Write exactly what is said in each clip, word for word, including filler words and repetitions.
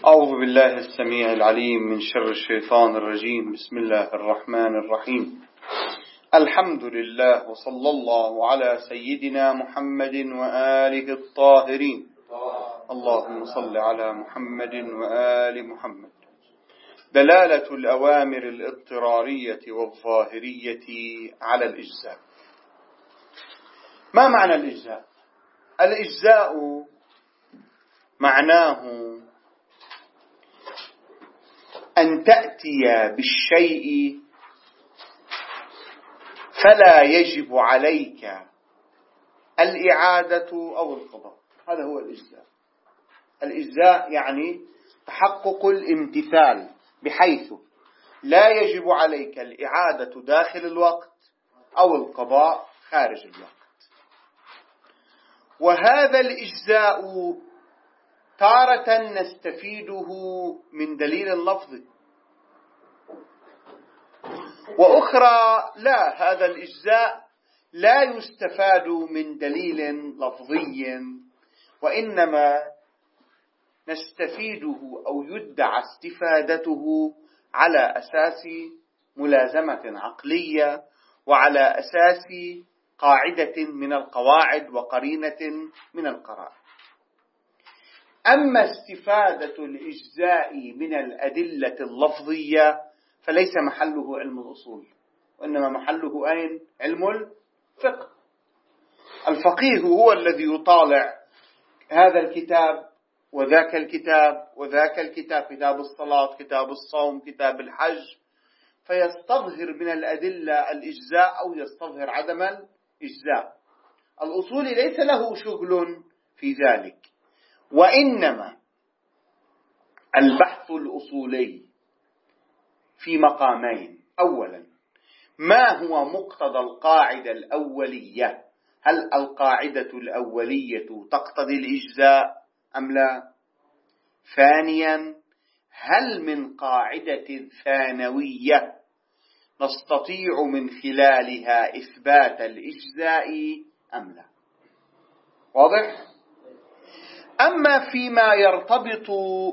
أعوذ بالله السميع العليم من شر الشيطان الرجيم. بسم الله الرحمن الرحيم. الحمد لله وصلى الله على سيدنا محمد وآله الطاهرين. اللهم صل على محمد وآل محمد. دلالة الأوامر الاضطرارية والظاهرية على الإجزاء. ما معنى الإجزاء؟ الإجزاء معناه أن تأتي بالشيء فلا يجب عليك الإعادة أو القضاء، هذا هو الإجزاء. الإجزاء يعني تحقق الامتثال بحيث لا يجب عليك الإعادة داخل الوقت أو القضاء خارج الوقت. وهذا الإجزاء تارة نستفيده من دليل لفظي، وأخرى لا، هذا الإجزاء لا يستفاد من دليل لفظي، وإنما نستفيده أو يدعى استفادته على أساس ملازمة عقلية وعلى أساس قاعدة من القواعد وقرينة من القرائن. أما استفادة الإجزاء من الأدلة اللفظية فليس محله علم الأصول، وإنما محله أين؟ علم الفقه. الفقيه هو الذي يطالع هذا الكتاب وذاك الكتاب وذاك الكتاب، كتاب الصلاة، كتاب الصوم، كتاب الحج، فيستظهر من الأدلة الإجزاء أو يستظهر عدم الإجزاء. الأصولي ليس له شغل في ذلك، وإنما البحث الأصولي في مقامين. أولا، ما هو مقتضى القاعدة الأولية؟ هل القاعدة الأولية تقتضي الإجزاء أم لا؟ ثانيا، هل من قاعدة ثانوية نستطيع من خلالها إثبات الإجزاء أم لا؟ واضح؟ أما فيما يرتبط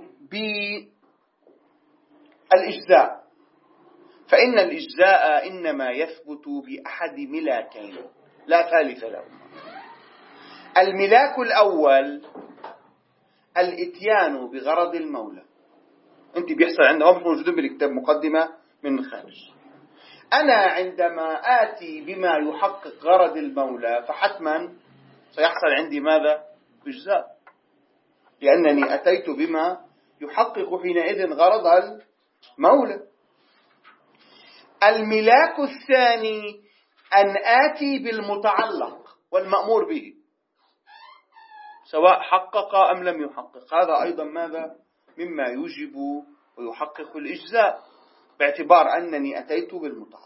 بالإجزاء فإن الإجزاء إنما يثبت بأحد ملاكين لا ثالث له. الملاك الأول الإتيان بغرض المولى. أنت بيحصل عندهم مش موجودين بالكتاب مقدمة من الخارج. أنا عندما آتي بما يحقق غرض المولى فحتما سيحصل عندي ماذا؟ إجزاء، لأنني أتيت بما يحقق حينئذ غرض المولى. الملاك الثاني أن آتي بالمتعلق والمأمور به سواء حقق أم لم يحقق، هذا أيضا ماذا؟ مما يوجب ويحقق الإجزاء، باعتبار أنني أتيت بالمتعلق.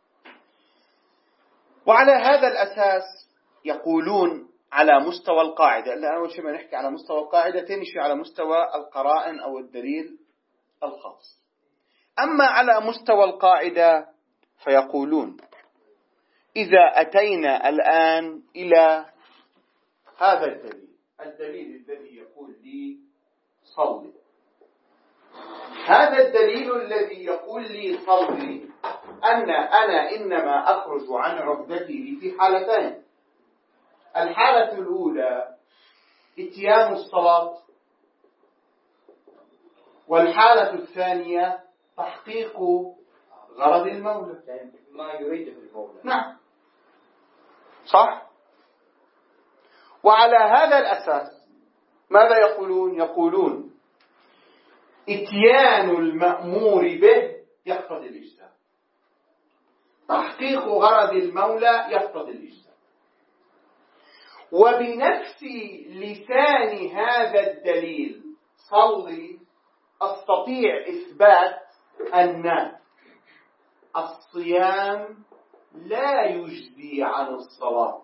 وعلى هذا الأساس يقولون على مستوى القاعدة، إلا أول شيء ما نحكي على مستوى القاعدة، تاني شيء على مستوى القرائن أو الدليل الخاص. أما على مستوى القاعدة فيقولون إذا أتينا الآن إلى هذا الدليل، الدليل الذي يقول لي صلي، هذا الدليل الذي يقول لي صلي أن أنا إنما أخرج عن عهدتي في حالتين. الحالة الأولى إتيان الصلاة، والحالة الثانية تحقيق غرض المولى، ما يريده المولى. نعم، صح. وعلى هذا الأساس ماذا يقولون؟ يقولون إتيان المأمور به يقتضي الإجزاء، تحقيق غرض المولى يقتضي الإجزاء. وبنفس لسان هذا الدليل صلي أستطيع إثبات أن الصيام لا يجزي عن الصلاة،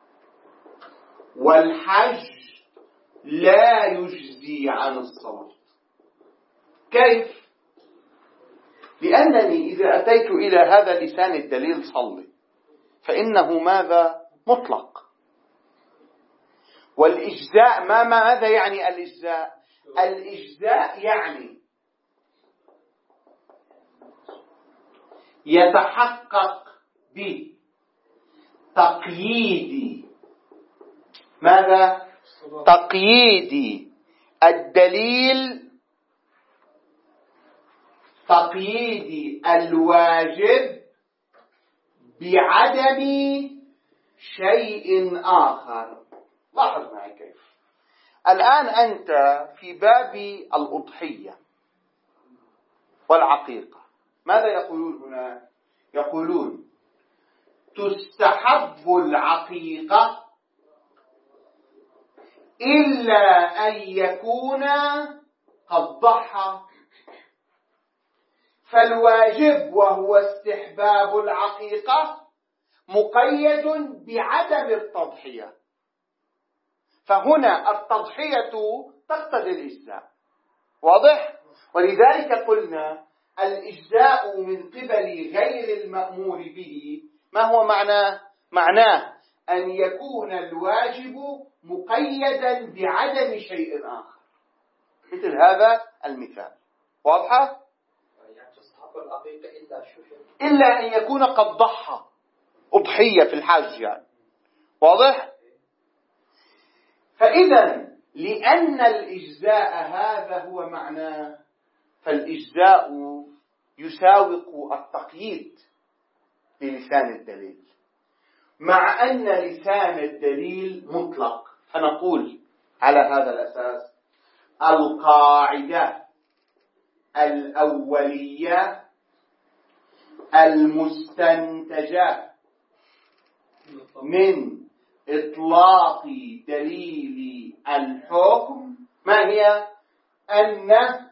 والحج لا يجزي عن الصلاة. كيف؟ لأنني إذا أتيت إلى هذا لسان الدليل صلي فإنه ماذا؟ مطلق. والإجزاء ما ماذا يعني الإجزاء؟ الإجزاء يعني يتحقق بتقييد ماذا؟ تقييد الدليل، تقييد الواجب بعدم شيء آخر. لاحظ معي كيف. الآن أنت في باب الأضحية والعقيقة ماذا يقولون هنا؟ يقولون تستحب العقيقة إلا أن يكون قد ضحى، فالواجب وهو استحباب العقيقة مقيد بعدم التضحية، فهنا التضحية تقتضي الإجزاء. واضح؟ ولذلك قلنا الإجزاء من قبل غير المأمور به ما هو معناه؟ معناه أن يكون الواجب مقيدا بعدم شيء آخر، مثل هذا المثال. واضحة؟ إلا أن يكون قد ضحى أضحية في الحج يعني. واضح؟ فإذا لأن الإجزاء هذا هو معناه، فالإجزاء يساوق التقييد للسان الدليل، مع أن لسان الدليل مطلق. فنقول على هذا الأساس القاعدة الأولية المستنتجة من إطلاق دليل الحكم ما هي؟ أن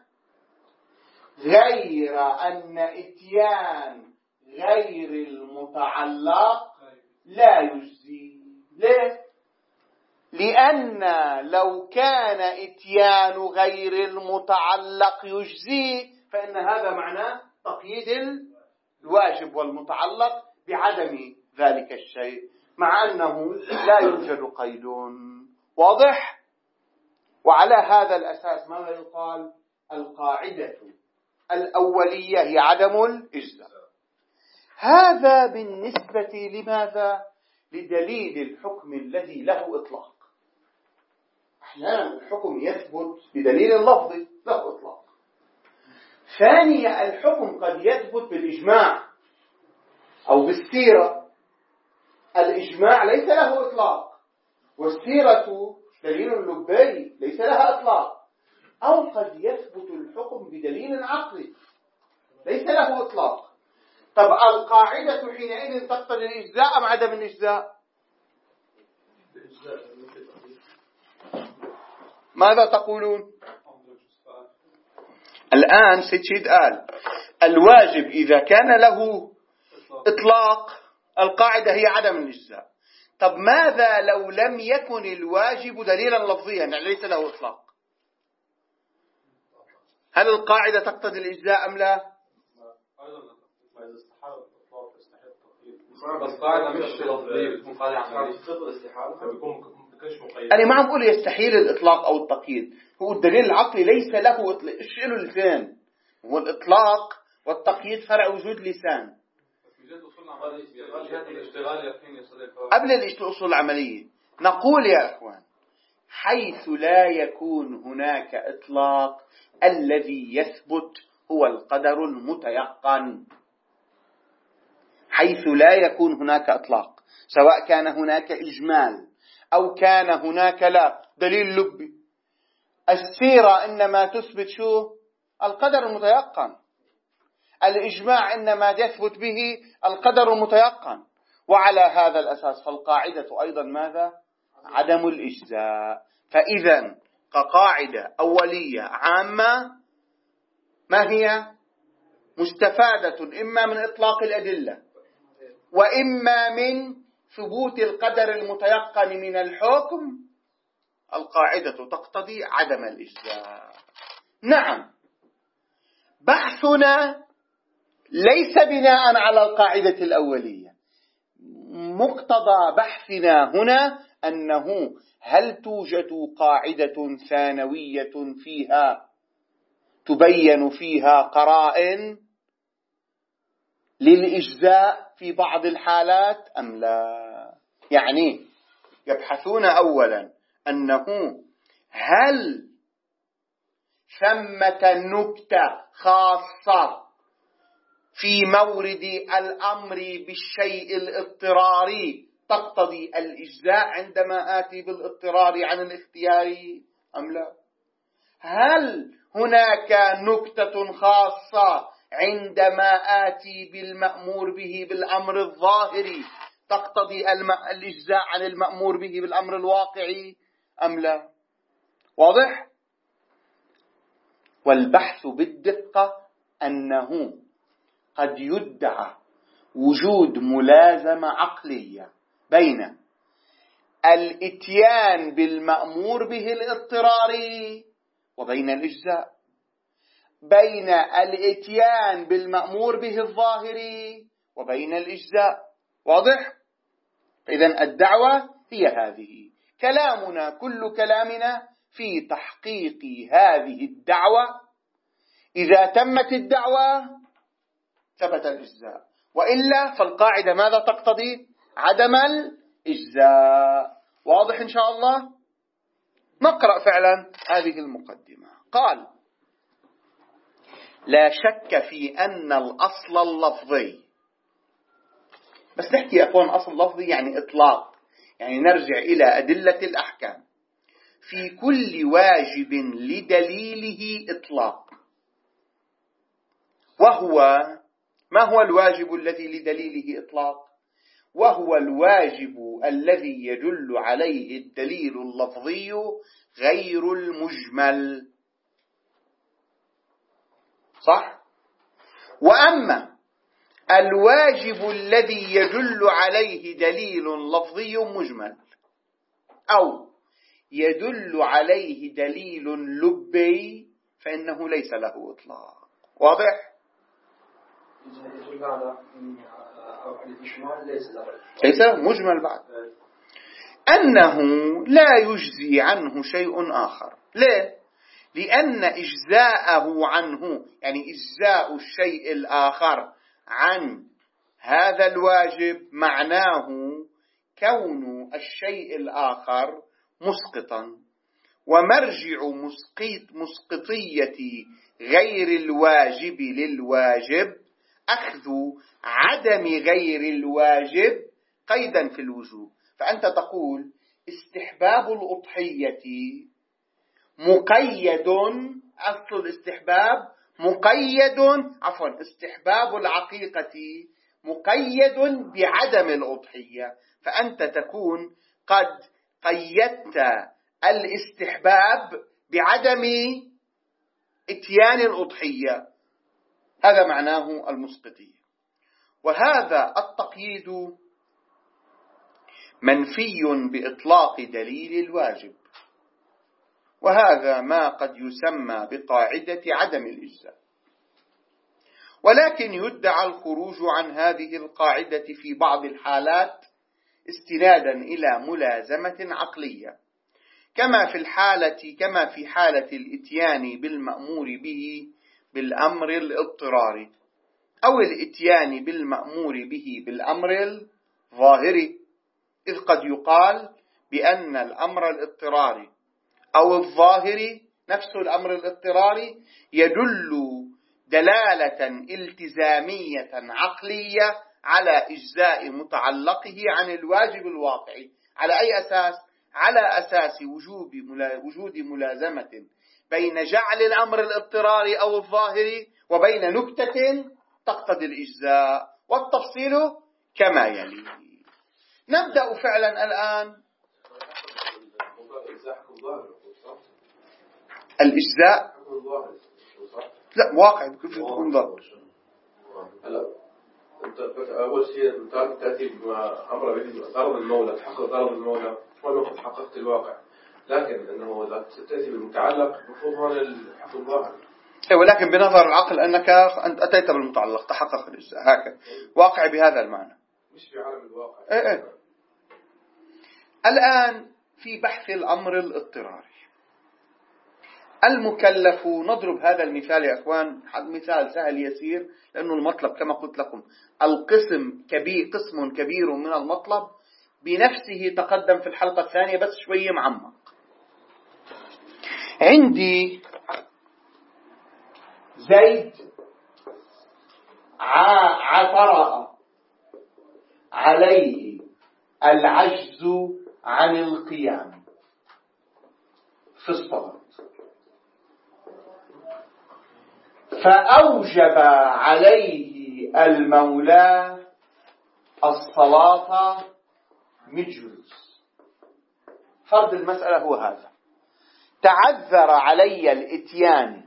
غير أن إتيان غير المتعلق لا يجزي. ليه؟ لأن لو كان إتيان غير المتعلق يجزي فإن هذا معناه تقييد الواجب والمتعلق بعدم ذلك الشيء، مع أنه لا يوجد قيد. واضح؟ وعلى هذا الأساس ماذا يقال؟ القاعدة الأولية هي عدم الإجزاء. هذا بالنسبة لماذا؟ لدليل الحكم الذي له إطلاق. أحيانا الحكم يثبت بدليل لفظي له إطلاق. ثانيا الحكم قد يثبت بالإجماع أو بالسيرة. الإجماع ليس له إطلاق، والسيرة دليل لبي ليس لها إطلاق. أو قد يثبت الحكم بدليل عقلي ليس له إطلاق. طب القاعدة حينئذ تقتضي الإجزاء أم عدم الإجزاء؟ ماذا تقولون؟ الآن سيد قال الواجب إذا كان له إطلاق القاعدة هي عدم الإجزاء. طب ماذا لو لم يكن الواجب دليلا لفظيا يعني ليس له إطلاق؟ هل القاعدة تقتضي الإجزاء أم لا؟ أنا ما عم بقول يستحيل الإطلاق أو التقييد، هو الدليل العقلي ليس له إطلاق. إيش له لسان؟ هو الإطلاق والتقييد فرع وجود لسان. قبل الأصول العملية نقول يا أخوان حيث لا يكون هناك إطلاق الذي يثبت هو القدر المتيقن. حيث لا يكون هناك إطلاق سواء كان هناك إجمال أو كان هناك لا دليل لبي. السيرة إنما تثبت شو؟ القدر المتيقن. الإجماع إنما يثبت به القدر المتيقن. وعلى هذا الأساس فالقاعدة أيضا ماذا؟ عدم الإجزاء. فإذا كقاعدة أولية عامة ما هي؟ مستفادة إما من إطلاق الأدلة وإما من ثبوت القدر المتيقن من الحكم. القاعدة تقتضي عدم الإجزاء. نعم، بحثنا ليس بناء على القاعدة الأولية. مقتضى بحثنا هنا أنه هل توجد قاعدة ثانوية فيها تبين فيها قرائن للإجزاء في بعض الحالات أم لا؟ يعني يبحثون أولا أنه هل ثمة نكتة خاصة في مورد الأمر بالشيء الاضطراري تقتضي الإجزاء عندما آتي بالاضطرار عن الاختياري أم لا؟ هل هناك نكتة خاصة عندما آتي بالمأمور به بالأمر الظاهري تقتضي الإجزاء عن المأمور به بالأمر الواقعي أم لا؟ واضح؟ والبحث بالدقة أنه قد يدعى وجود ملازمة عقلية بين الإتيان بالمأمور به الاضطراري وبين الإجزاء، بين الإتيان بالمأمور به الظاهري وبين الإجزاء. واضح؟ إذن الدعوة هي هذه. كلامنا كل كلامنا في تحقيق هذه الدعوة. إذا تمت الدعوة ثبت الإجزاء، وإلا فالقاعدة ماذا تقتضي؟ عدم الإجزاء. واضح إن شاء الله؟ نقرأ فعلا هذه المقدمة. قال: لا شك في أن الأصل اللفظي، بس نحكي يا أخوان أصل لفظي يعني إطلاق، يعني نرجع إلى أدلة الأحكام. في كل واجب لدليله إطلاق. وهو ما هو الواجب الذي لدليله إطلاق؟ وهو الواجب الذي يدل عليه الدليل اللفظي غير المجمل. صح؟ وأما الواجب الذي يدل عليه دليل لفظي مجمل أو يدل عليه دليل لبي فإنه ليس له إطلاق. واضح؟ ليس مجمل بعد، أنه لا يجزي عنه شيء آخر. ليه؟ لأن إجزاءه عنه، يعني إجزاء الشيء الآخر عن هذا الواجب، معناه كون الشيء الآخر مسقطا. ومرجع مسقط مسقطية غير الواجب للواجب أخذ عدم غير الواجب قيدا في الوجوب. فأنت تقول استحباب الأضحية مقيد، أصل الاستحباب مقيد، عفوا استحباب العقيقة مقيد بعدم الأضحية. فأنت تكون قد قيدت الاستحباب بعدم اتيان الأضحية. هذا معناه المسقطية. وهذا التقييد منفي بإطلاق دليل الواجب، وهذا ما قد يسمى بقاعدة عدم الإجزاء. ولكن يدعى الخروج عن هذه القاعدة في بعض الحالات استنادا إلى ملازمة عقلية، كما في الحالة كما في حالة الإتيان بالمأمور به بالأمر الاضطراري، أو الإتيان بالمأمور به بالأمر الظاهري. إذ قد يقال بأن الأمر الاضطراري أو الظاهري نفس الأمر الاضطراري يدل دلالة التزامية عقلية على إجزاء متعلقه عن الواجب الواقعي. على أي أساس؟ على أساس وجوب وجود ملازمة بين جعل الأمر الاضطراري أو الظاهري وبين نكتة تقتضي الإجزاء، والتفصيل كما يلي. نبدأ فعلا الآن. الإجزاء لا واقع كيف تكون ظاهر. هلا انت اول شيء تاتي بامر به غرض المولى، تحقق غرض المولى ولو حققت الواقع، لكن انه اذا تاتي بالمتعلق المفروض هون حق الظاهر. ولكن بنظر العقل انك انت اتيت بالمتعلق تحقق الاجزاء، هكذا واقع بهذا المعنى، مش في عالم الواقع. ايه ايه. الآن في بحث الأمر الاضطراري، المكلف، نضرب هذا المثال يا أخوان، مثال سهل يسير، لأنه المطلب كما قلت لكم القسم كبير، قسم كبير من المطلب بنفسه تقدم في الحلقة الثانية بس شوية معمق. عندي زيد طرأ عليه العجز عن القيام في الصلاة، فأوجب عليه المولى الصلاة من جلوس. فرض المسألة هو هذا: تعذر علي الإتيان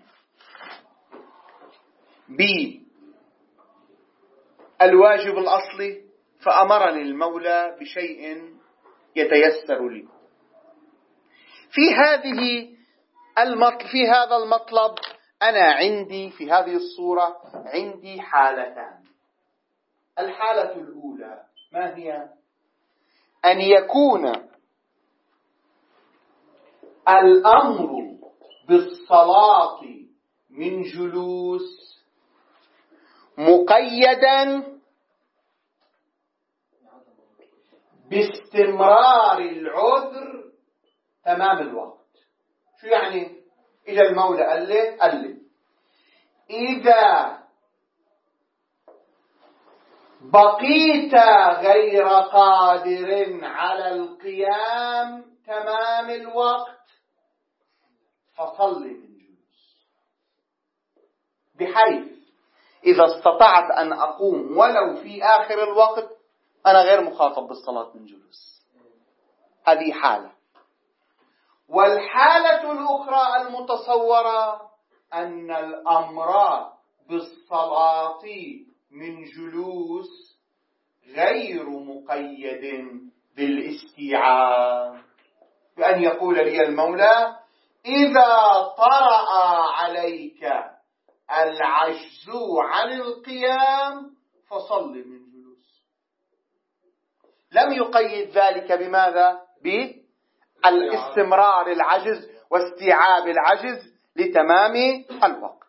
بالواجب الأصلي، فأمرني المولى بشيء يتيسر لي. في هذه المطلب في هذا المطلب أنا عندي في هذه الصورة عندي حالتان. الحالة الأولى ما هي؟ أن يكون الأمر بالصلاة من جلوس مقيدا باستمرار العذر تمام الوقت. شو يعني؟ إذا المولى قال لي قال لي إذا بقيت غير قادر على القيام تمام الوقت فصل من جلوس، بحيث إذا استطعت أن أقوم ولو في آخر الوقت أنا غير مخاطب بالصلاة من جلوس. هذه حالة. والحالة الأخرى المتصورة أن الأمر بالصلاة من جلوس غير مقيد بالاستيعاب، بأن يقول لي المولى إذا طرأ عليك العجز عن القيام فصل من جلوس. لم يقيد ذلك بماذا؟ بالاستمرار العجز واستيعاب العجز لتمام الوقت.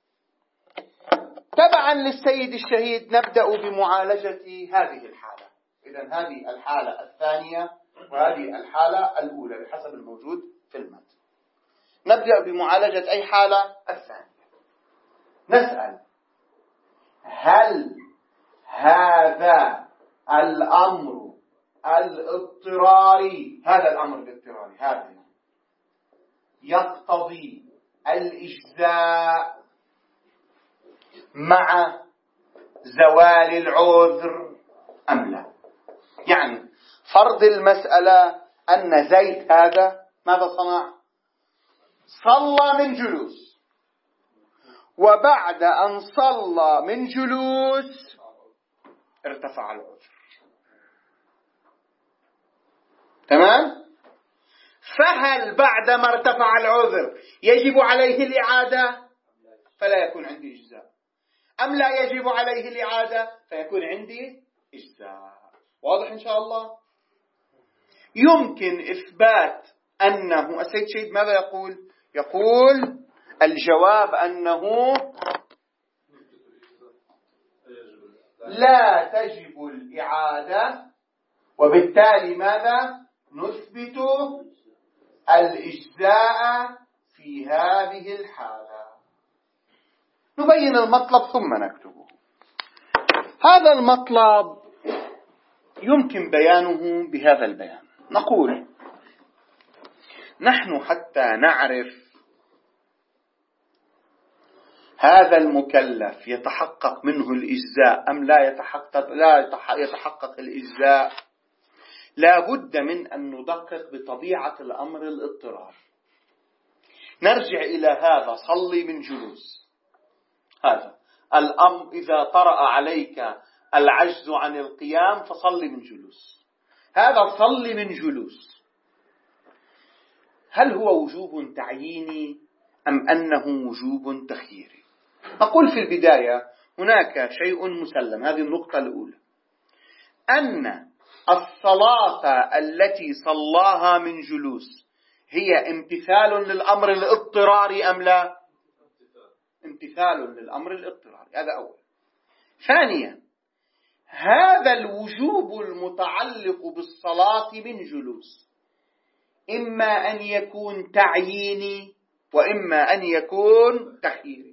تبعا للسيد الشهيد نبدأ بمعالجة هذه الحالة. إذن هذه الحالة الثانية وهذه الحالة الأولى بحسب الموجود في المتن. نبدأ بمعالجة أي حالة؟ الثانية. نسأل: هل هذا الأمر الاضطراري، هذا الأمر الاضطراري هذا يقتضي الإجزاء مع زوال العذر أم لا؟ يعني فرض المسألة أن زيد هذا ماذا صنع؟ صلى من جلوس، وبعد أن صلى من جلوس ارتفع العذر. تمام؟ فهل بعدما ارتفع العذر يجب عليه الإعادة؟ فلا يكون عندي إجزاء. أم لا يجب عليه الإعادة؟ فيكون عندي إجزاء. واضح إن شاء الله؟ يمكن إثبات أنه السيد شهيد ماذا يقول؟ يقول الجواب أنه لا تجب الإعادة، وبالتالي ماذا؟ نثبت الإجزاء في هذه الحالة. نبين المطلب ثم نكتبه. هذا المطلب يمكن بيانه بهذا البيان. نقول: نحن حتى نعرف هذا المكلف يتحقق منه الإجزاء أم لا يتحقق لا يتحقق الإجزاء، لا بد من أن ندقق بطبيعة الأمر الاضطرار. نرجع إلى هذا صلي من جلوس. هذا الأمر إذا طرأ عليك العجز عن القيام فصلي من جلوس. هذا صلي من جلوس، هل هو وجوب تعييني أم أنه وجوب تخييري؟ أقول في البداية هناك شيء مسلم، هذه النقطة الأولى، أن الصلاة التي صلاها من جلوس هي امتثال للأمر الاضطراري أم لا؟ امتثال للأمر الاضطراري، هذا أول. ثانيا، هذا الوجوب المتعلق بالصلاة من جلوس إما أن يكون تعييني وإما أن يكون تخييري.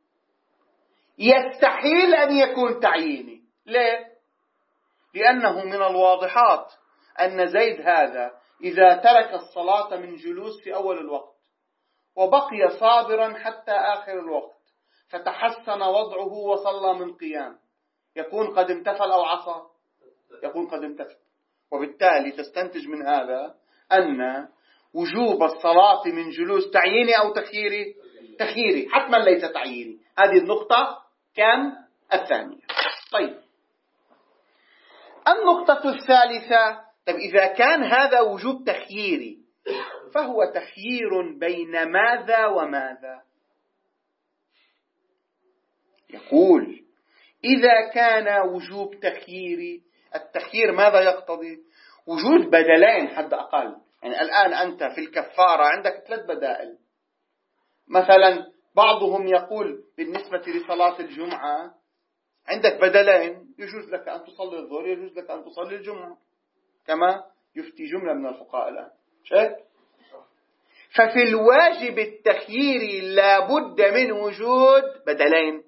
يستحيل أن يكون تعييني. ليه؟ لأنه من الواضحات أن زيد هذا إذا ترك الصلاة من جلوس في أول الوقت وبقي صابرا حتى آخر الوقت فتحسن وضعه وصلى من قيام، يكون قد امتثل أو عصى؟ يكون قد امتثل. وبالتالي تستنتج من هذا أن وجوب الصلاة من جلوس تعييني أو تخييري؟ تخييري، حتما ليس تعييني. هذه النقطة كم؟ الثانية. طيب، النقطة الثالثة، طيب إذا كان هذا وجوب تخييري فهو تخيير بين ماذا وماذا؟ يقول إذا كان وجوب تخييري، التخيير ماذا يقتضي؟ وجود بدلين حد أقل. يعني الآن أنت في الكفارة عندك ثلاث بدائل. مثلا بعضهم يقول بالنسبة لصلاة الجمعة عندك بدلين، يجوز لك أن تصلي الظهر، يجوز لك أن تصلي الجمعة، كما يفتي جملة من الفقهاء الآن. شايف؟ ففي الواجب التخييري لابد من وجود بدلين.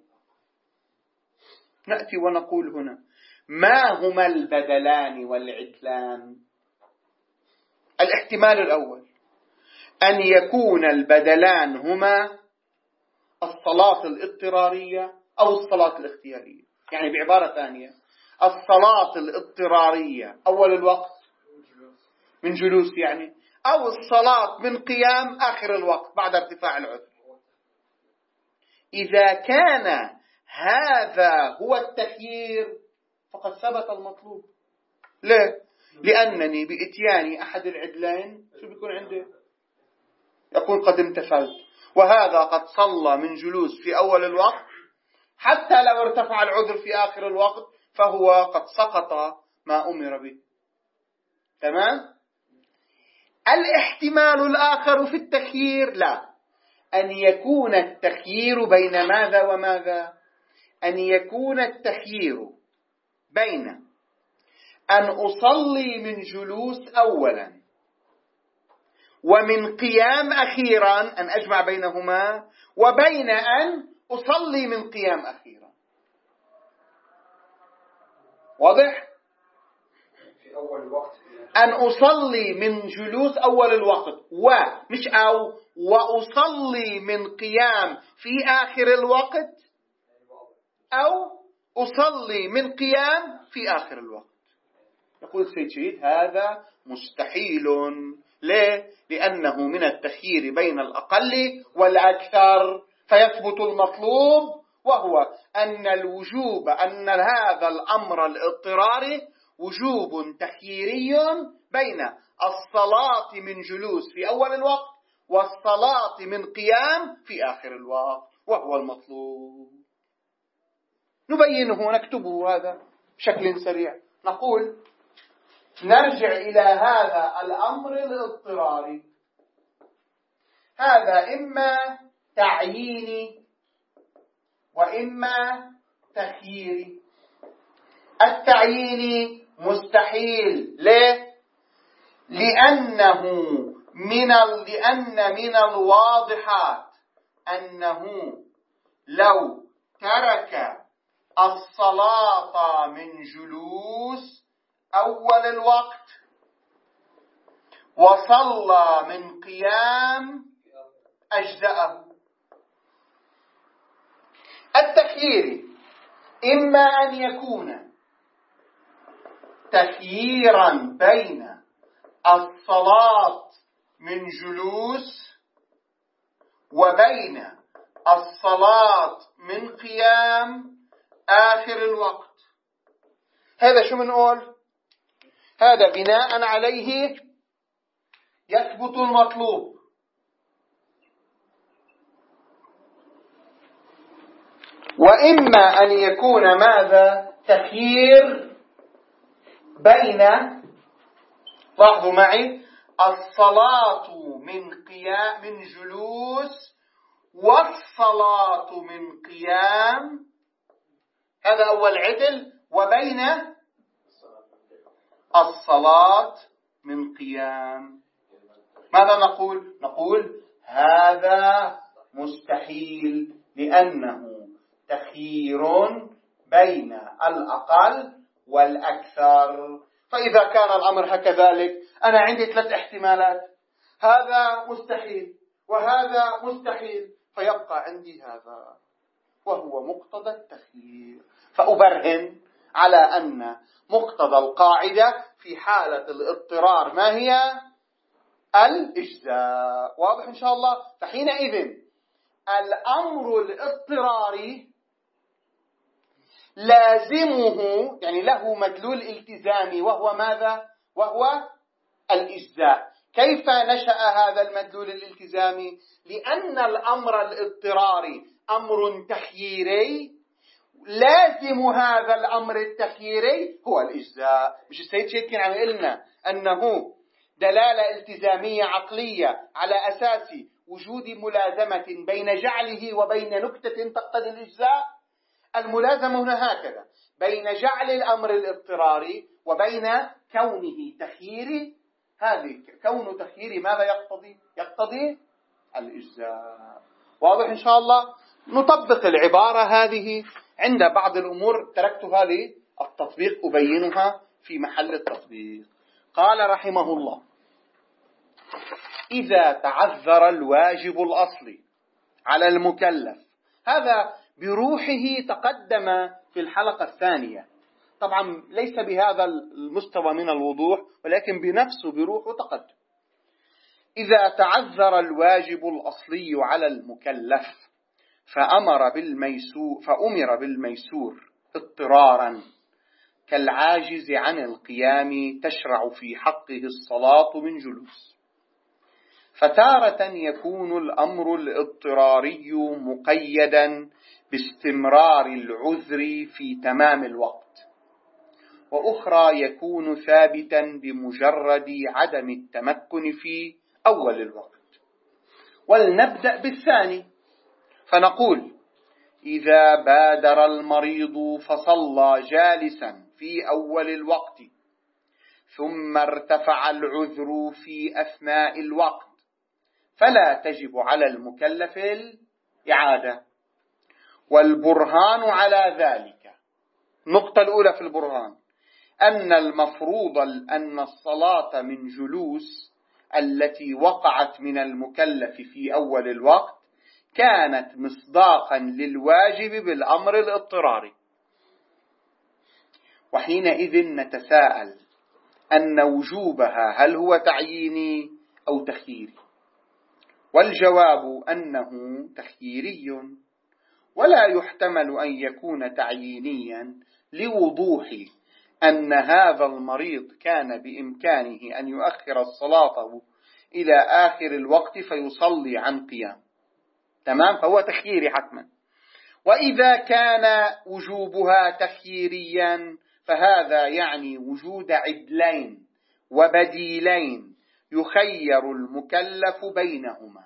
نأتي ونقول هنا ما هما البدلان والعدلان؟ الاحتمال الأول أن يكون البدلان هما الصلاة الاضطرارية أو الصلاة الاختيارية. يعني بعبارة ثانية، الصلاة الاضطرارية أول الوقت من جلوس يعني، أو الصلاة من قيام آخر الوقت بعد ارتفاع العذر. إذا كان هذا هو التخيير فقد ثبت المطلوب. ليه؟ لأنني بإتياني أحد العدلين شو بيكون عندي؟ يكون قد امتثلت، وهذا قد صلى من جلوس في أول الوقت حتى لو ارتفع العذر في آخر الوقت فهو قد سقط ما أمر به. تمام؟ الاحتمال الآخر في التخيير لا، أن يكون التخيير بين ماذا وماذا؟ أن يكون التخيير بين أن أصلي من جلوس أولا ومن قيام أخيرا، أن أجمع بينهما، وبين أن أصلي من قيام أخيرا. واضح؟ في أول الوقت أن أصلي من جلوس أول الوقت ومش أو وأصلي من قيام في آخر الوقت، أو أصلي من قيام في آخر الوقت. يقول سيد شهيد هذا مستحيل. ليه؟ لأنه من التخيير بين الأقل والأكثر، فيثبت المطلوب، وهو أن الوجوب أن هذا الأمر الاضطراري وجوب تخييري بين الصلاة من جلوس في أول الوقت والصلاة من قيام في آخر الوقت، وهو المطلوب. نبينه ونكتبه هذا بشكل سريع. نقول نرجع إلى هذا الأمر الاضطراري. هذا إما تعييني وإما تخييري. التعييني مستحيل. ليه؟ لأنه من ال... لأن من الواضحات أنه لو ترك الصلاة من جلوس أول الوقت وصلى من قيام أجزأه. التخيير إما أن يكون تخييرا بين الصلاة من جلوس وبين الصلاة من قيام آخر الوقت. هذا شو منقول؟ هذا بناء عليه يثبت المطلوب. وإما أن يكون ماذا؟ تخيير بين، لاحظوا معي، الصلاة من قيام من جلوس والصلاة من قيام، هذا أول عدل، وبين الصلاة من قيام. ماذا نقول؟ نقول هذا مستحيل، لأنه تخيير بين الأقل والأكثر. فإذا كان الأمر هكذلك، أنا عندي ثلاث احتمالات، هذا مستحيل وهذا مستحيل، فيبقى عندي هذا وهو مقتضى التخيير. فأبرهن على أن مقتضى القاعدة في حالة الاضطرار ما هي؟ الإجزاء. واضح إن شاء الله؟ فحينئذ الأمر الاضطراري لازمه، يعني له مدلول التزامي، وهو ماذا؟ وهو الإجزاء. كيف نشأ هذا المدلول الالتزامي؟ لأن الأمر الاضطراري أمر تخييري، لازم هذا الأمر التخييري هو الإجزاء. مش السيد شيكين عم يقولنا أنه دلالة التزامية عقلية على أساس وجود ملازمة بين جعله وبين نكتة تقتضي الإجزاء؟ الملازمة هنا هكذا، بين جعل الأمر الاضطراري وبين كونه تخييري. هذه كون تخييري ماذا يقتضي؟ يقتضي الإجزاء. واضح إن شاء الله؟ نطبق العبارة هذه عند بعض الأمور تركتها للتطبيق، أبينها في محل التطبيق. قال رحمه الله: إذا تعذر الواجب الأصلي على المكلف. هذا بروحه تقدم في الحلقة الثانية، طبعا ليس بهذا المستوى من الوضوح، ولكن بنفسه بروحه تقدم. إذا تعذر الواجب الأصلي على المكلف فأمر بالميسور فأمر بالميسور اضطرارا كالعاجز عن القيام تشرع في حقه الصلاة من جلوس. فتارة يكون الأمر الاضطراري مقيدا باستمرار العذر في تمام الوقت، وأخرى يكون ثابتا بمجرد عدم التمكن في أول الوقت. ولنبدأ بالثاني، فنقول: إذا بادر المريض فصلى جالسا في أول الوقت ثم ارتفع العذر في أثناء الوقت فلا تجب على المكلف الإعادة. والبرهان على ذلك، النقطة الأولى في البرهان، أن المفروض أن الصلاة من جلوس التي وقعت من المكلف في أول الوقت كانت مصداقا للواجب بالأمر الاضطراري. وحينئذ نتساءل أن وجوبها هل هو تعييني أو تخييري؟ والجواب أنه تخييري، ولا يحتمل أن يكون تعيينيا لوضوح أن هذا المريض كان بإمكانه أن يؤخر الصلاة إلى آخر الوقت فيصلي عن قيام. تمام؟ فهو تخييري حتما. وإذا كان وجوبها تخييريا فهذا يعني وجود عدلين وبديلين يخير المكلف بينهما.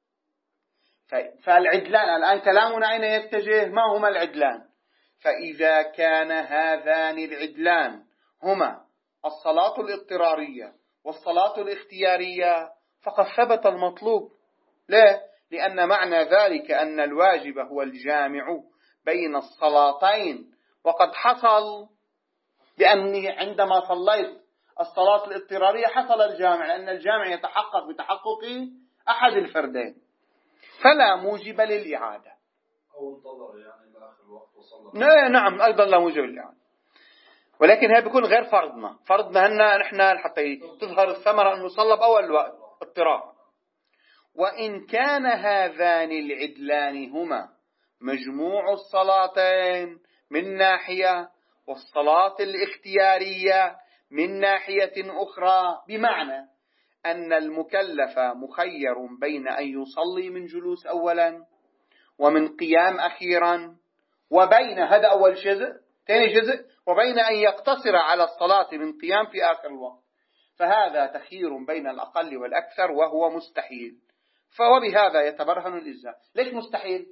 فالعدلان الآن كلامنا أين يتجه؟ ما هما العدلان؟ فإذا كان هذان العدلان هما الصلاة الاضطرارية والصلاة الاختيارية فقد ثبت المطلوب. ليه؟ لأن معنى ذلك أن الواجب هو الجامع بين الصلاتين، وقد حصل بأني عندما صليت الصلاة الاضطرارية حصل الجامع، لأن الجامع يتحقق بتحقق أحد الفردين، فلا موجب للإعادة. أو انتظر يعني لآخر الوقت وصلى. نعم، أيضا لا موجب للإعادة، ولكن هذا بيكون غير فرضنا. فرضنا هنا نحن حتى تظهر الثمرة أن نصلى بأول الوقت اضطرار. وإن كان هذان العدلان هما مجموع الصلاتين من ناحية والصلاة الاختيارية من ناحية أخرى، بمعنى أن المكلف مخير بين أن يصلي من جلوس أولا ومن قيام أخيرا، وبين هذا أول شيء ثاني جزء وبين أن يقتصر على الصلاة من قيام في آخر الوقت، فهذا تخيير بين الأقل والأكثر وهو مستحيل، فوبهذا يتبرهن الإجزاء. ليش مستحيل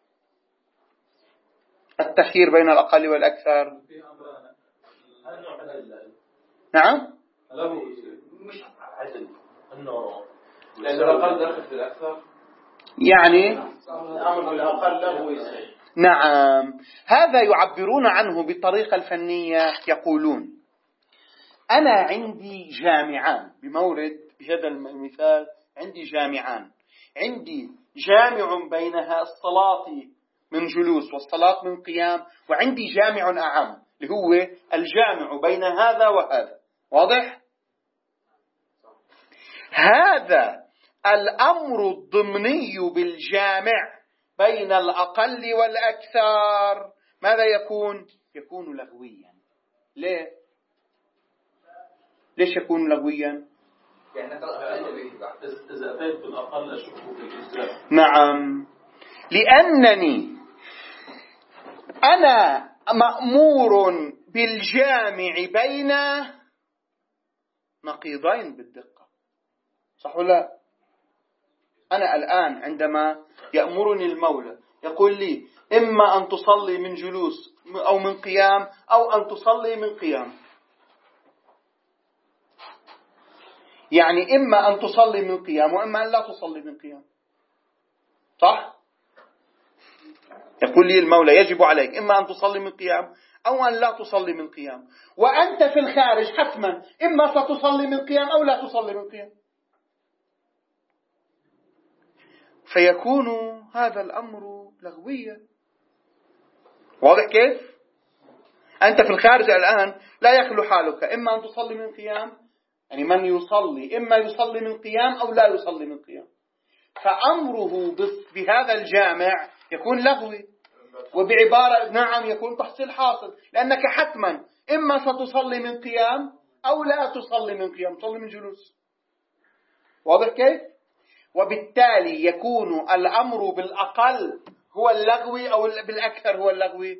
التخيير بين الأقل والأكثر؟ نعم مش عدل النور لأن الأقل داخل في الأكثر، يعني الأمر بالأقل له يصير. نعم، هذا يعبرون عنه بالطريقة الفنية، يقولون أنا عندي جامعان بمورد جدل المثال، عندي جامعان، عندي جامع بينها الصلاة من جلوس والصلاة من قيام، وعندي جامع أعم اللي هو الجامع بين هذا وهذا. واضح؟ هذا الأمر الضمني بالجامع بين الأقل والأكثر ماذا يكون؟ يكون لغويا. ليه؟ ليش يكون لغويا؟ يعني إذا أتيت بالأقل أشوفه في الإجزاء. نعم، لأنني أنا مأمور بالجامع بين نقيضين بالدقة، صح ولا؟ أنا الآن عندما يأمرني المولى يقول لي إما أن تصلي من جلوس أو من قيام أو أن تصلي من قيام، يعني إما أن تصلي من قيام وإما أن لا تصلي من قيام، صح؟ يقول لي المولى يجب عليك إما أن تصلي من قيام أو أن لا تصلي من قيام، وأنت في الخارج حتما إما ستصلي من قيام أو لا تصلي من قيام، فيكون هذا الأمر لغويا. واضح كيف؟ أنت في الخارج الآن لا يخلو حالك إما أن تصلي من قيام، يعني من يصلي إما يصلي من قيام أو لا يصلي من قيام، فأمره بهذا الجامع يكون لغوي، وبعبارة نعم يكون تحصيل حاصل، لأنك حتما إما ستصلي من قيام أو لا تصلي من قيام، تصلي من جلوس. واضح كيف؟ وبالتالي يكون الأمر بالأقل هو اللغوي أو بالأكثر هو اللغوي؟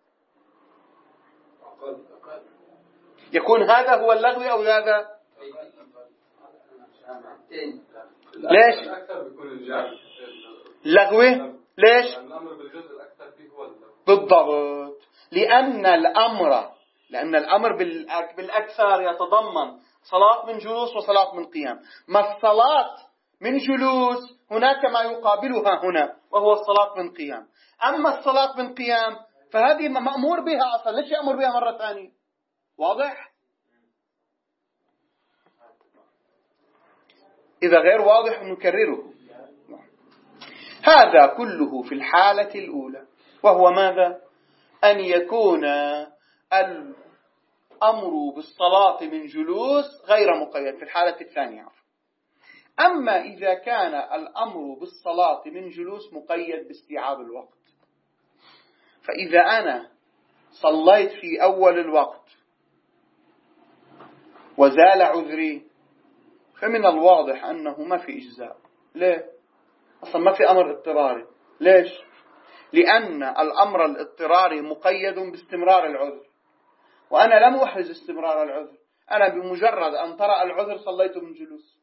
يكون هذا هو اللغوي أو هذا؟ ليش؟ لغوي؟ ليش؟ بالضبط، لأن الأمر لأن الأمر بالأكثر يتضمن صلاة من جلوس وصلاة من قيام. ما الصلاة من جلوس هناك ما يقابلها هنا وهو الصلاة من قيام، أما الصلاة من قيام فهذه مأمور بها أصلا، ليش يأمر بها مرة ثانية؟ واضح؟ إذا غير واضح نكرره. هذا كله في الحالة الأولى، وهو ماذا؟ أن يكون الأمر بالصلاة من جلوس غير مقيد في الحالة الثانية. أما إذا كان الأمر بالصلاة من جلوس مقيد باستيعاب الوقت، فإذا أنا صليت في أول الوقت وزال عذري فمن الواضح أنه ما في إجزاء. ليه؟ أصلا ما في أمر اضطراري. ليش؟ لأن الأمر الاضطراري مقيد باستمرار العذر، وأنا لم أحرز استمرار العذر، أنا بمجرد أن طرأ العذر صليت من جلوس.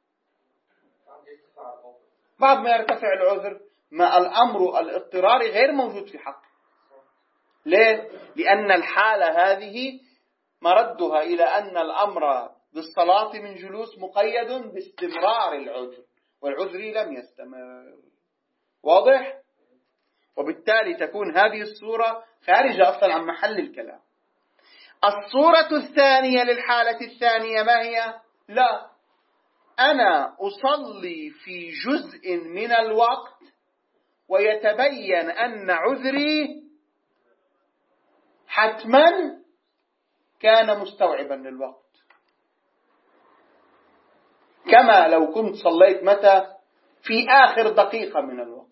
بعد ما يرتفع العذر ما الأمر الاضطراري غير موجود في حق. ليه؟ لأن الحالة هذه مردها إلى أن الأمر بالصلاة من جلوس مقيد باستمرار العذر، والعذر لم يستمر. واضح؟ وبالتالي تكون هذه الصورة خارجة أصلا عن محل الكلام. الصورة الثانية للحالة الثانية ما هي؟ لا، أنا أصلي في جزء من الوقت ويتبين أن عذري حتما كان مستوعبا للوقت، كما لو كنت صليت متى؟ في آخر دقيقة من الوقت،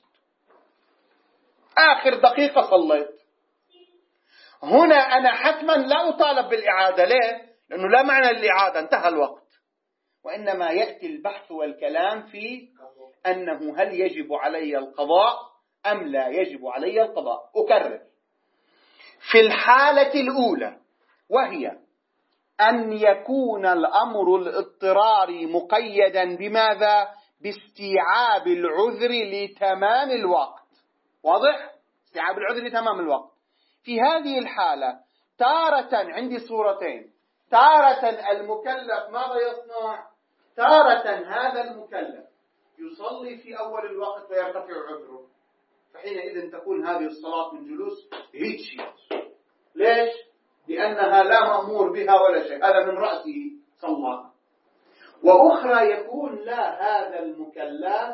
آخر دقيقة صليت. هنا أنا حتما لا أطالب بالإعادة. ليه؟ لأنه لا معنى للإعادة، انتهى الوقت، وإنما يأتي البحث والكلام في أنه هل يجب علي القضاء أم لا يجب علي القضاء. أكرر، في الحالة الأولى، وهي أن يكون الأمر الاضطراري مقيدا بماذا؟ باستيعاب العذر لتمام الوقت. واضح؟ استيعاب العذر لتمام الوقت. في هذه الحالة تارة عندي صورتين، تارة المكلف ماذا يصنع؟ تارة هذا المكلف يصلي في أول الوقت ويرتفع عذره، فحينئذ تكون هذه الصلاة من جلوس هيك شيء. ليش؟ لأنها لا مأمور بها ولا شيء، هذا من رأسه صلى. وأخرى يكون لا، هذا المكلف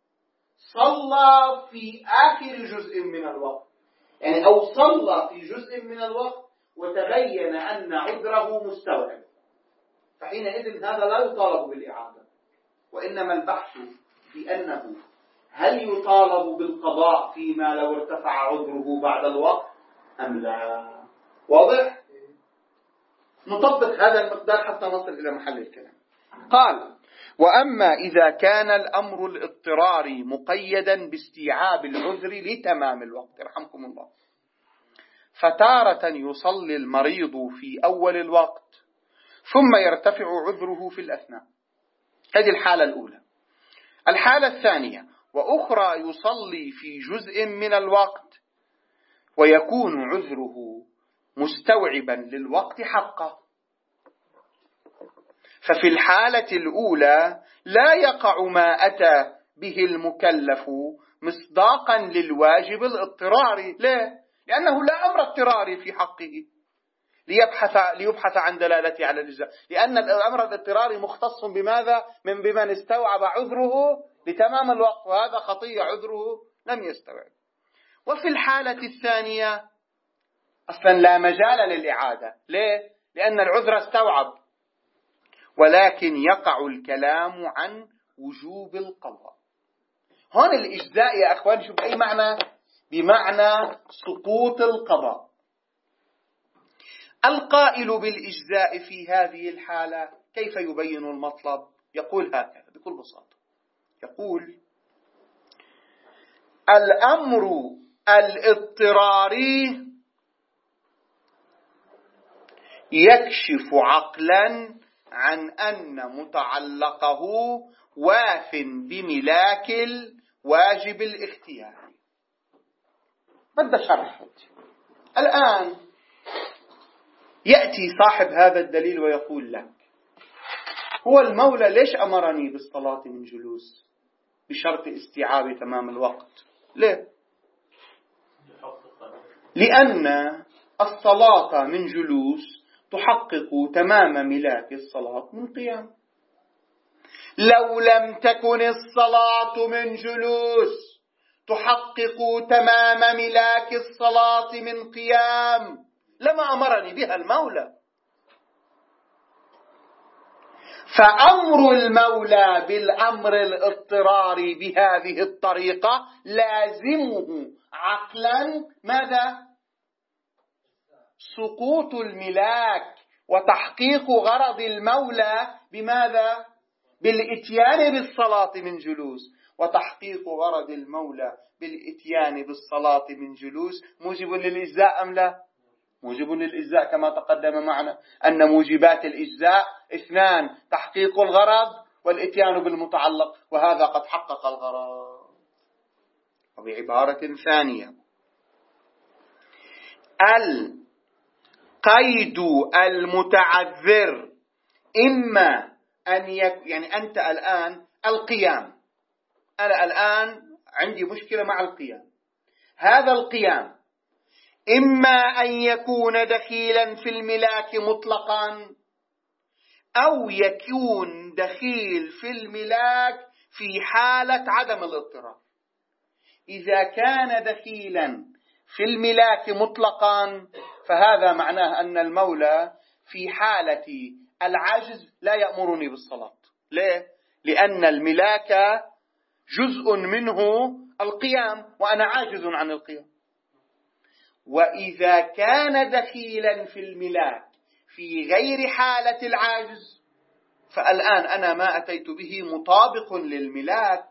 صلى في آخر جزء من الوقت، يعني أو صلى في جزء من الوقت وتبين أن عذره مستوعب، فحينئذ هذا لا يطالب بالإعادة، وإنما البحث في أنه هل يطالب بالقضاء فيما لو ارتفع عذره بعد الوقت أم لا. واضح؟ نطبق هذا المقدار حتى نصل إلى محل الكلام. قال: وأما إذا كان الأمر الاضطراري مقيدا باستيعاب العذر لتمام الوقت، رحمكم الله، فتارة يصلي المريض في أول الوقت ثم يرتفع عذره في الأثناء، هذه الحالة الأولى. الحالة الثانية: وأخرى يصلي في جزء من الوقت ويكون عذره مستوعبا للوقت حقا. ففي الحالة الأولى لا يقع ما أتى به المكلف مصداقا للواجب الاضطراري. ليه؟ لأنه لا أمر اضطراري في حقه ليبحث, ليبحث عن دلالته على الإجزاء، لأن الأمر الاضطراري مختص بماذا؟ من بمن استوعب عذره لتمام الوقت، وهذا خطية عذره لم يستوعب. وفي الحالة الثانية أصلا لا مجال للإعادة. ليه؟ لأن العذر استوعب، ولكن يقع الكلام عن وجوب القضاء. هون الإجزاء يا أخوان شوف أي معنى؟ بمعنى سقوط القضاء. القائل بالإجزاء في هذه الحالة كيف يبين المطلب؟ يقول هكذا بكل بساطة، يقول: الأمر الاضطراري يكشف عقلا عن أن متعلقه واف بملاك الواجب الاختياري. بدأ شرح. الآن يأتي صاحب هذا الدليل ويقول لك: هو المولى ليش أمرني بالصلاة من جلوس بشرط استيعاب تمام الوقت؟ ليه؟ لأن الصلاة من جلوس تحقق تمام ملاك الصلاة من قيام. لو لم تكن الصلاة من جلوس تحقق تمام ملاك الصلاة من قيام لما أمرني بها المولى. فأمر المولى بالأمر الاضطراري بهذه الطريقة لازمه عقلا ماذا؟ سقوط الملاك وتحقيق غرض المولى بماذا؟ بالإتيان بالصلاة من جلوس. وتحقيق غرض المولى بالإتيان بالصلاة من جلوس موجب للإجزاء أم لا؟ موجب للإجزاء، كما تقدم معنا أن موجبات الإجزاء اثنان: تحقيق الغرض والإتيان بالمتعلق، وهذا قد حقق الغرض. وبعبارة ثانية: القيد المتعذر إما أن يكون، يعني أنت الآن القيام، أنا الآن عندي مشكلة مع القيام، هذا القيام إما أن يكون دخيلا في الملاك مطلقا أو يكون دخيل في الملاك في حالة عدم الاضطرار. إذا كان دخيلا في الملاك مطلقا فهذا معناه أن المولى في حالة العجز لا يأمرني بالصلاة. ليه؟ لأن الملاك جزء منه القيام وأنا عاجز عن القيام. وإذا كان دخيلا في الملاك في غير حالة العاجز فالآن أنا ما أتيت به مطابق للملاك.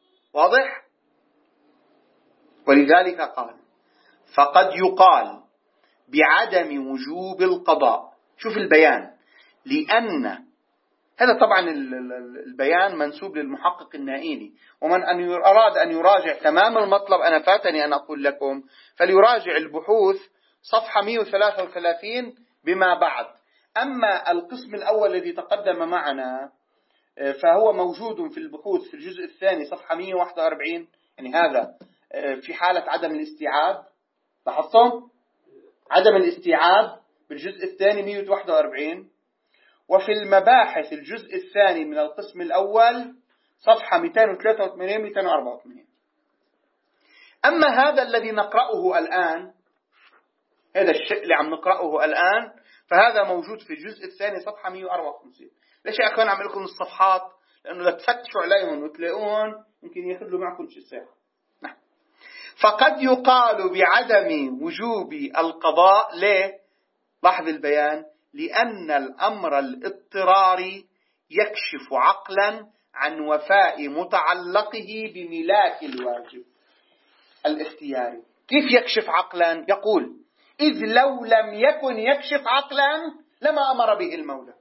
واضح؟ ولذلك قال: فقد يقال بعدم وجوب القضاء. شوف البيان، لأن هذا طبعا البيان منسوب للمحقق النائيني، ومن أن أراد أن يراجع تمام المطلب، أنا فاتني أن أقول لكم، فليراجع البحوث صفحة مئة وثلاثة وثلاثين بما بعد. أما القسم الأول الذي تقدم معنا فهو موجود في البحوث في الجزء الثاني صفحة مئة وواحد وأربعين، يعني هذا في حالة عدم الاستيعاب. لاحظتم عدم الاستيعاب بالجزء الثاني مئة وواحد وأربعين. وفي المباحث الجزء الثاني من القسم الأول صفحة مئتين وثلاثة وثمانين مئتين وأربعة وثمانين. أما هذا الذي نقرأه الآن، هذا الشيء اللي عم نقرأه الآن، فهذا موجود في الجزء الثاني صفحة مئة وأربعة وخمسين. ليش يا أخوان أعمل لكم الصفحات؟ لأنه لا تفتشوا عليهم وتلاقون يمكن ياخذوا معكم شيء ساعة. نعم. فقد يقال بعدم وجوب القضاء. ليه؟ لاحظ البيان، لأن الأمر الاضطراري يكشف عقلا عن وفاء متعلقه بملاك الواجب الاختياري. كيف يكشف عقلا؟ يقول إذ لو لم يكن يكشف عقلا لما أمر به المولى.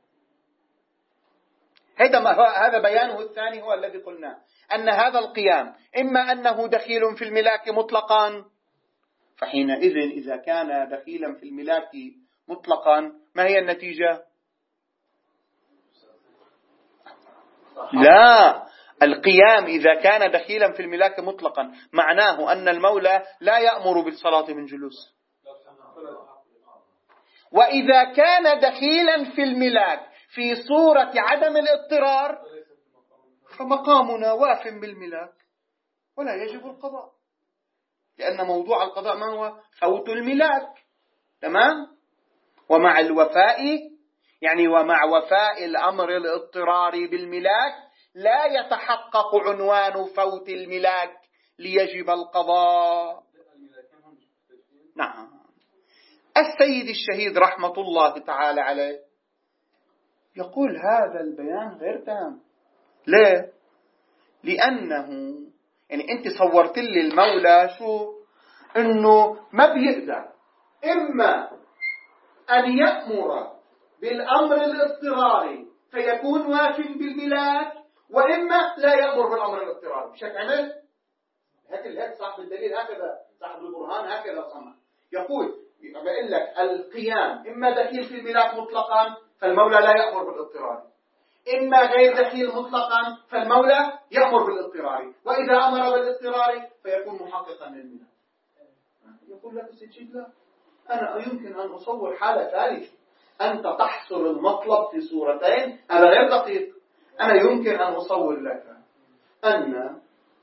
هذا بيانه الثاني هو الذي قلناه، أن هذا القيام إما أنه دخيل في الملاك مطلقا، فحينئذ إذا كان دخيلا في الملاك مطلقا ما هي النتيجة؟ لا، القيام إذا كان دخيلا في الملاك مطلقا معناه أن المولى لا يأمر بالصلاة من جلوس. وإذا كان دخيلا في الملاك في صورة عدم الاضطرار فمقامنا واف بالملاك ولا يجب القضاء، لأن موضوع القضاء ما هو؟ فوت الملاك. تمام؟ ومع الوفاء يعني ومع وفاء الأمر الاضطراري بالملاك لا يتحقق عنوان فوت الملاك ليجب القضاء. نعم. السيد الشهيد رحمة الله تعالى عليه يقول هذا البيان غير تام. ليه؟ لأنه يعني أنت صورت لي المولى شو؟ أنه ما بيقدر إما أن يأمر بالأمر الاضطراري فيكون واف بالملاك، وإما لا يأمر بالأمر الاضطراري. مش هيك عمل؟ هيك هيك صاحب الدليل هكذا، صاحب البرهان هكذا صنع. يقول بقول لك القيام إما دخيل في الملاك مطلقا فالمولى لا يأمر بالاضطراري، إما غير دخيل مطلقا فالمولى يأمر بالاضطراري، وإذا أمر بالاضطراري فيكون محققا للملاك. يقول لك السيد لا، أنا يمكن أن أصور حالة ثالثة. أنت تحصر المطلب في صورتين، هذا غير دقيق. أنا يمكن أن أصور لك أن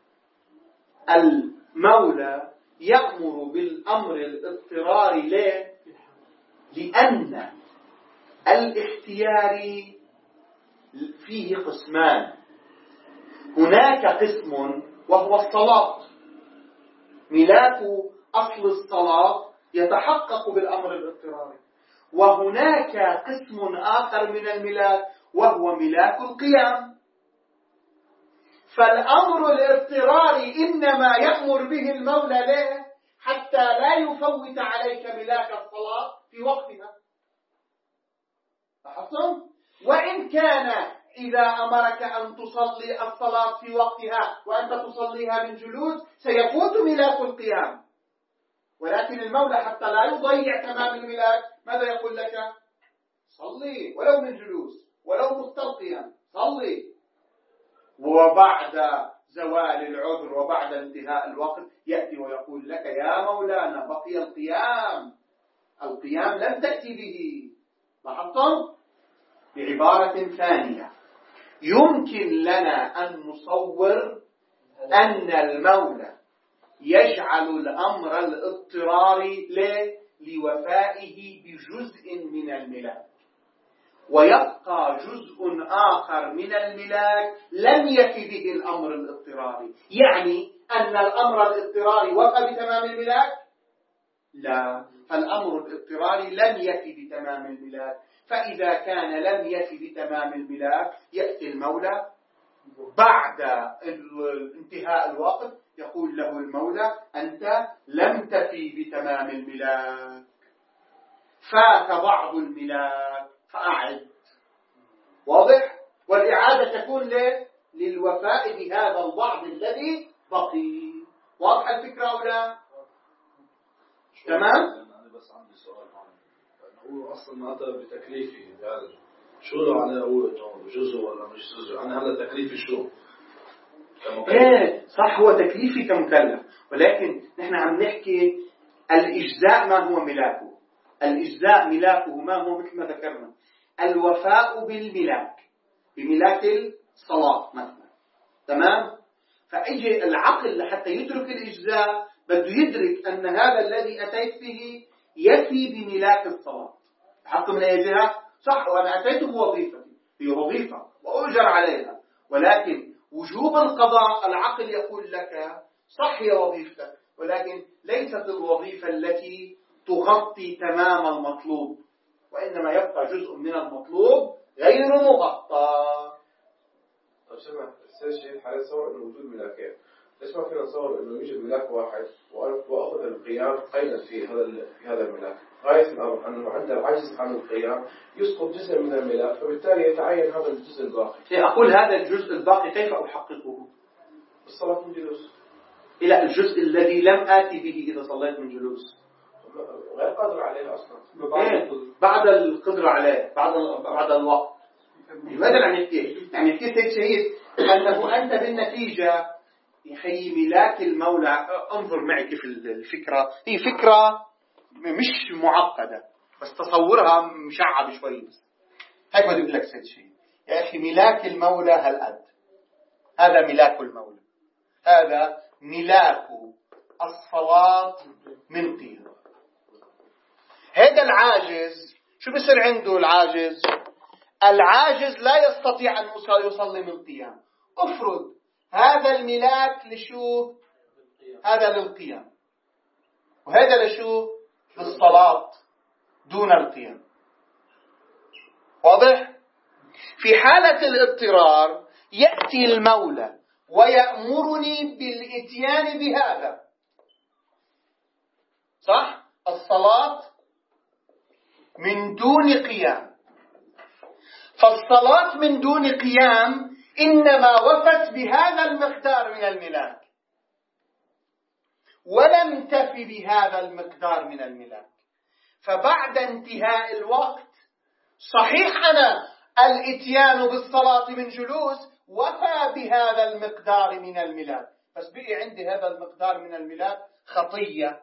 المولى يأمر بالأمر الاضطراري. ليه؟ لأن الاختياري فيه قسمان. هناك قسم وهو الصلاة، ملاك أصل الصلاة يتحقق بالأمر الاضطراري، وهناك قسم آخر من الملاك وهو ملاك القيام. فالأمر الاضطراري إنما يأمر به المولى ليه؟ حتى لا يفوت عليك ملاك الصلاة في وقتها. لاحظتم؟ وإن كان إذا أمرك أن تصلي الصلاة في وقتها وأنت تصليها من جلوس سيفوت ملاك القيام، ولكن المولى حتى لا يضيع تمام الملاك ماذا يقول لك؟ صلي ولو من جلوس ولو مستلقيا صلي. وبعد زوال العذر وبعد انتهاء الوقت يأتي ويقول لك يا مولانا بقي القيام، القيام لم تأتي به. لاحظتم؟ بعبارة ثانية يمكن لنا أن نصور أن المولى يجعل الأمر الاضطراري لوفائه بجزء من الملاك، ويبقى جزء آخر من الملاك لم يفي به الأمر الاضطراري. يعني أن الأمر الاضطراري وفى بتمام الملاك؟ لا، فالأمر الاضطراري لم يفي بتمام الملاك. فإذا كان لم يفي بتمام الملاك يأتي المولى بعد انتهاء الوقت يقول له المولى أنت لم تفي بتمام الملاك. فات بعض الملاك فأعد. واضح؟ والإعادة تكون ل... للوفاء بهذا البعض الذي بقي. واضح الفكرة أو لا؟ تمام؟ أنا بس عندي سؤال هون. هو أصلا ما أتى بتكليفه بهذا شو له عليه هو إنه جزء ولا مش جزء؟ أنا هلا تكليفي شو؟ ايه صح، هو تكليفي كمكلف، ولكن نحن عم نحكي الإجزاء ما هو ملاكه. الإجزاء ملاكه ما هو مثل ما ذكرنا الوفاء بالملاك، بملاك الصلاة مثلا. تمام؟ فأجي العقل لحتى يدرك الإجزاء بده يدرك أن هذا الذي أتيت به يفي بملاك الصلاة. حق من أي جهة؟ صح، وأنا أتيت بوظيفتي، هي وظيفة وأؤجر عليها، ولكن وجوب القضاء العقل يقول لك صح هي وظيفتك، ولكن ليست الوظيفة التي تغطي تمام المطلوب، وإنما يبقى جزء من المطلوب غير مغطى. طيب سمع السيد شهيد حاليا صور انه وجود ملاكين، ليش ما فينا نصور انه يوجد ملاك واحد واخذ القيام قيدا في هذا في هذا الملاك؟ غاية الامر انه عند العجز عن القيام يسقط جزء من الملاك، فبالتالي يتعين هذا الجزء الباقي. أقول هذا الجزء الباقي كيف أحققه؟ بالصلاة من جلوس. إلى الجزء الذي لم آتي به إذا صليت من جلوس، غير قادر عليه أصلا. إيه؟ بعد القدرة عليه، بعد بعد الوقت. ماذا يعني نحكي؟ يعني نحكي سيد شهيد أنه أنت بالنتيجة يحيي ملاك المولى. انظر معي كيف الفكرة، هي فكرة مش معقدة بس تصورها مشعب شوي. بس هيك بدي أقول لك سيد شهيد يا أخي، ملاك المولى هالقد، هذا ملاك المولى، هذا ملاك الصلاة من قيام. هذا العاجز شو بصير عنده؟ العاجز العاجز لا يستطيع أن يصلي من قيام. افرض هذا الملاك لشو؟ هذا للقيام، وهذا لشو؟ للصلاة دون القيام. واضح؟ في حالة الاضطرار يأتي المولى ويأمرني بالإتيان بهذا، صح؟ الصلاة من دون قيام. فالصلاة من دون قيام إنما وفت بهذا المقدار من الملاك، ولم تفي بهذا المقدار من الملاك. فبعد انتهاء الوقت صحيح أنا الإتيان بالصلاة من جلوس وفى بهذا المقدار من الملاك، بس بقي عندي هذا المقدار من الملاك خطية.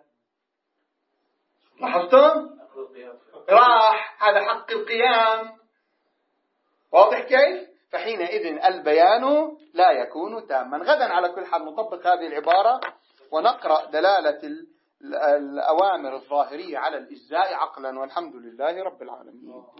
لاحظتم؟ راح هذا حق القيام. واضح كيف؟ فحينئذ البيان لا يكون تاما. غدا على كل حال نطبق هذه العبارة ونقرأ دلالة الأوامر الظاهرية على الإجزاء عقلا، والحمد لله رب العالمين.